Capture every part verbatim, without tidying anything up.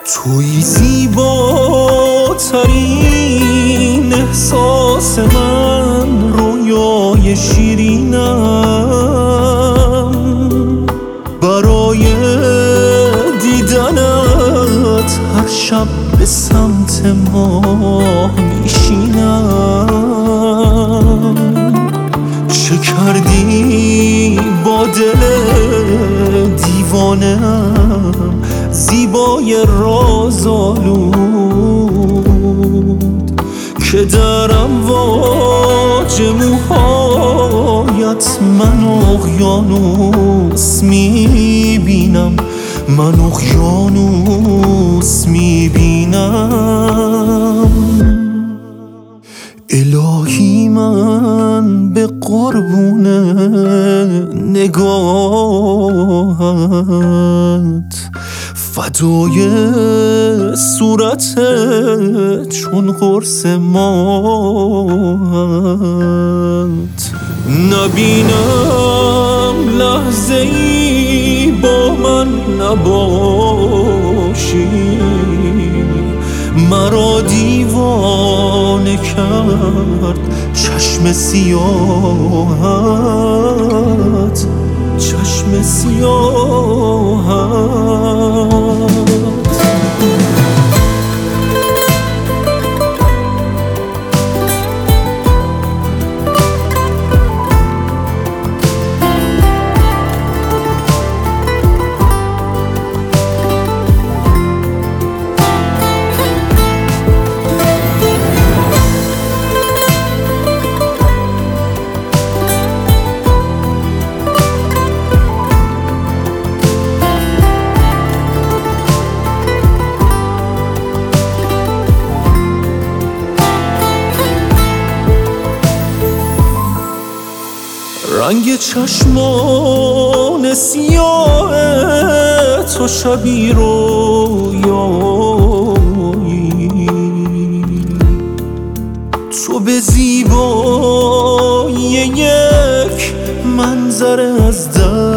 توی زیباترین احساس من، رویای شیرینم. برای دیدنت هر شب به سمت ماه میشینم. چه کردی با دل دیوانم، زیبای رازآلود که در امواج موهایت من اقیانوس میبینم، من اقیانوس میبینم. الهی من به قربون نگاهت، فدای صورتت چون قرص ماهت. نبینم لحظه ای با من نباشی، مرا دیوانه کرد چشم سیاهت، چشم سیاهت. رنگ چشمان سیاه تو شبی رویایی، تو به زیبایی یک منظر از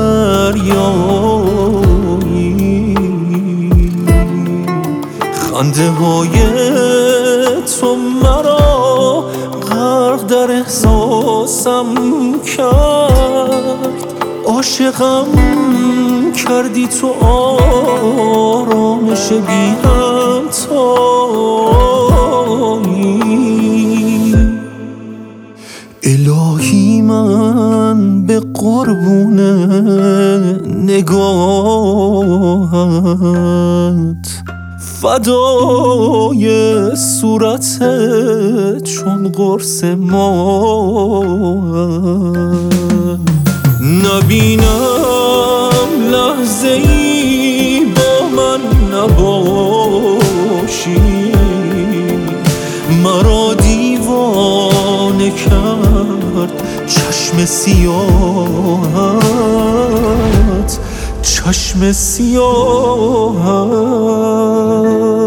دریایی. خنده های تو مرا غرق در احساسم کرد، عاشقم کردی تو آرامش بی همتایی. الهی من به قربون نگاهت، فدای صورتت چون قرص ماهت. نبینم لحظه ای با من نباشی، مرا دیوانه کرد چشم سیاهت، چشم سیاهت.